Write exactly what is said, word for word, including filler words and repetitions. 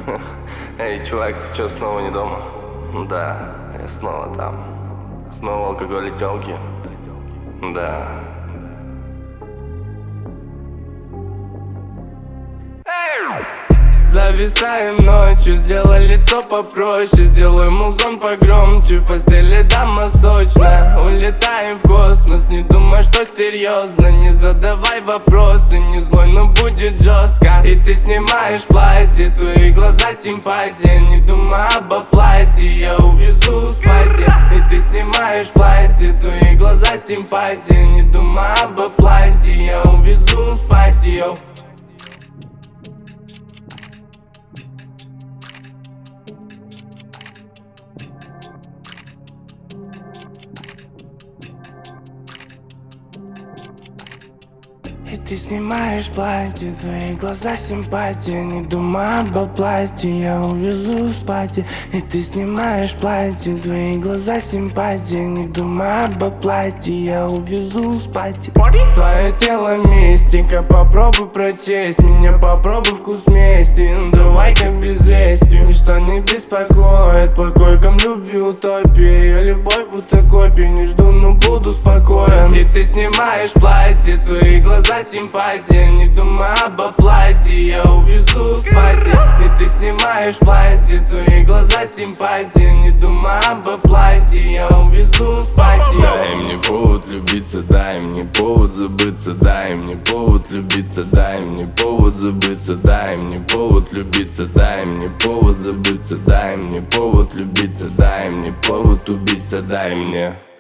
Эй, чувак, ты чё, снова не дома? Да, я снова там. Снова алкоголь и тёлки? Да. Зависаем ночью, сделай лицо попроще, сделай музон погромче, в постели дама сочная. Улетаем в космос, не думай, что серьезно, не задавай вопросы, не злой, но будет жестко. И ты снимаешь платье, твои глаза симпатия, не думай об оплате, я увезу спать. И ты снимаешь платье, твои глаза симпатия, не думай об оплате, я увезу спать, йоу. И ты снимаешь платье, твои глаза симпатия, не думай об оплате, я увезу спать. И ты снимаешь платье, твои глаза симпатия, не думай об оплате, я увезу спать. Твое тело мистика, попробуй прочесть меня, попробуй вкус мести, ну давай-ка без лести. Ничто не беспокоит, по койкам любви утопия, я любовь будто копия, не жду, но буду спокоен. И ты снимаешь платье, твои глаза симпатия, не думай об оплате, я увезу спать. И ты снимаешь платье, твои глаза симпатия, не думай об оплате, я увезу спать. Дай мне повод влюбиться, дай мне повод забыться, дай мне повод влюбиться, дай мне повод забыться, дай мне повод влюбиться, дай мне повод забыться, дай мне повод влюбиться, дай мне повод убиться, дай мне.